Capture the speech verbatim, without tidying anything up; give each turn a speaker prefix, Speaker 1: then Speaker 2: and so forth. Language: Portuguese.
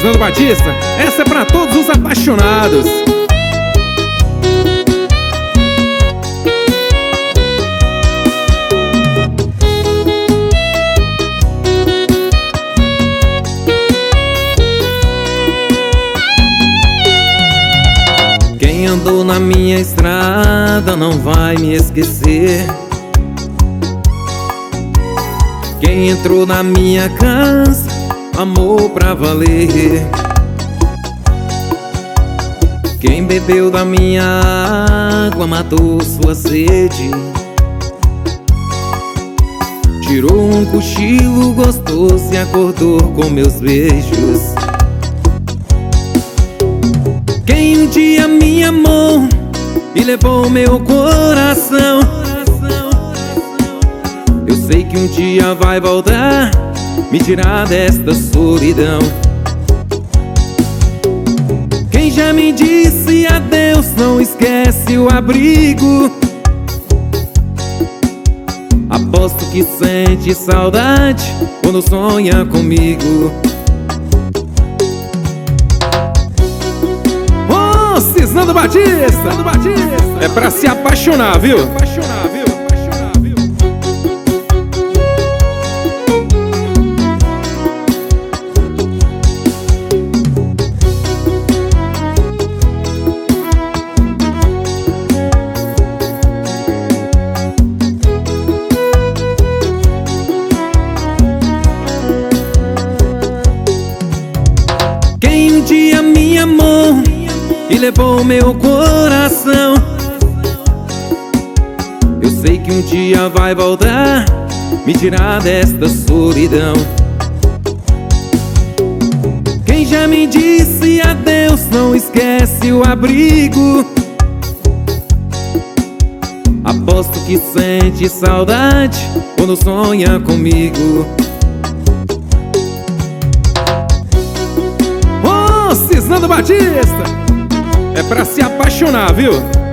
Speaker 1: Cisnando Batista, essa é pra todos os apaixonados. Quem andou na minha estrada não vai me esquecer. Quem entrou na minha casa amou pra valer. Quem bebeu da minha água matou sua sede. Tirou um cochilo gostoso e acordou com meus beijos. Quem um dia me amou e levou meu coração, eu sei que um dia vai voltar, me tirar desta solidão. Quem já me disse adeus não esquece o abrigo. Aposto que sente saudade quando sonha comigo. Oh, Cisnando Batista, é pra se apaixonar, viu? Apaixonar, viu? Quem um dia me amou e levou meu coração, eu sei que um dia vai voltar, me tirar desta solidão. Quem já me disse adeus não esquece o abrigo. Aposto que sente saudade quando sonha comigo. Cisnando Batista, é pra se apaixonar, viu?